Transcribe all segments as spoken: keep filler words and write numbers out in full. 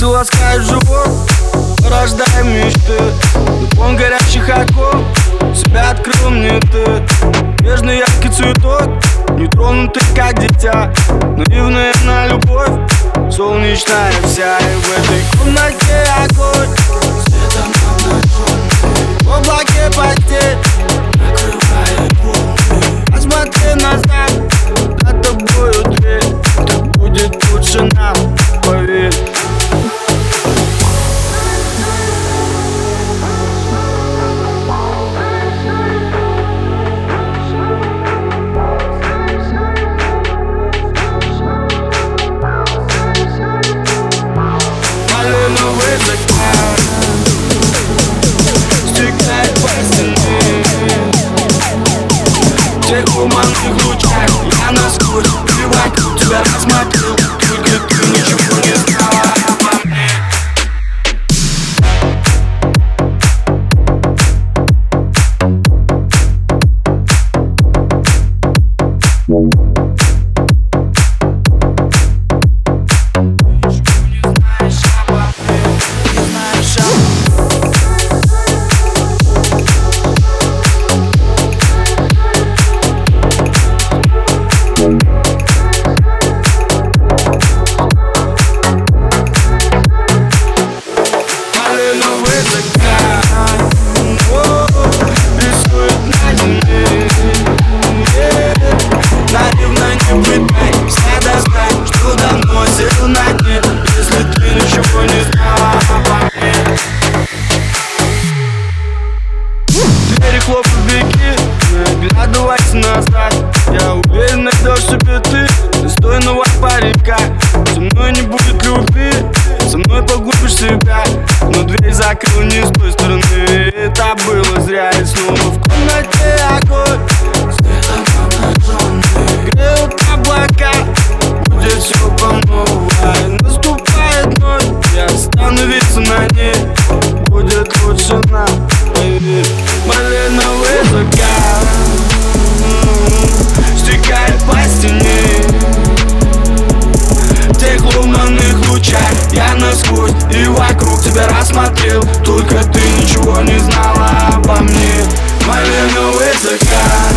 Пальцы ласкают живот, рождаем мечты. Духом горячих оков себя открыл мне ты. Нежный яркий цветок, не тронутый как дитя. Наивная на любовь, солнечная вся. И в этой комнате огонь, светом обнаженный, в облаке постель накрывает волны. Посмотри назад, за тобою дверь, так будет лучше нам, поверь. Малиновый закат стекает по стене. В тех туманных лучах я насквозь и вокруг тебя рассмотрел. Только ты ничего не знала обо мне. Если ты ничего не знала обо мне. Двери хлопают, беги, не оглядывайся назад. Я уверен, найдешь себе ты достойного паренька. Со мной не будет любви, со мной погубишь себя. Но дверь закрыл не с той стороны, это было зря. И снова в комнате огонь, светом обнаженный, греют облака, будет все по новой. Наступает ночь, я остановиться на ней, будет лучше нам, поверь. Малиновый закат стекает по стене. В тех лунных лучах я насквозь и вокруг тебя рассмотрел. Только ты ничего не знала обо мне. Малиновый закат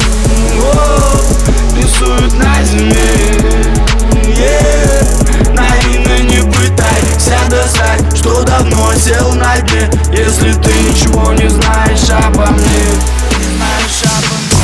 рисует на земле. Yeah. Наивно не пытайся достать, что давно сел на дне. Если ты ничего не знаешь обо мне, не знаешь обо мне.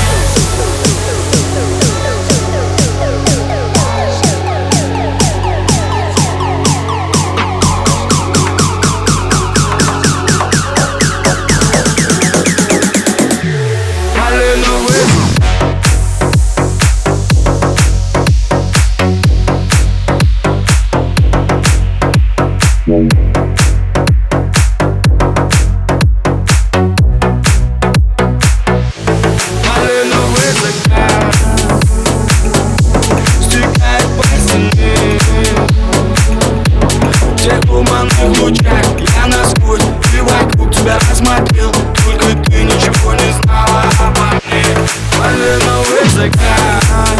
Я насквозь и вокруг тебя рассмотрел. Только ты ничего не знала обо мне. Малиновый закат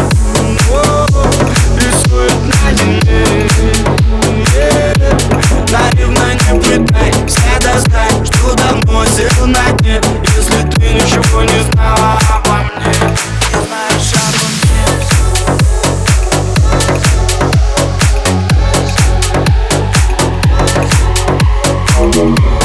рисует на земле. Yeah. Наивно не пытайся достать, что давно сел на дне. Если ты ничего не знала обо мне, не знаешь обо мне.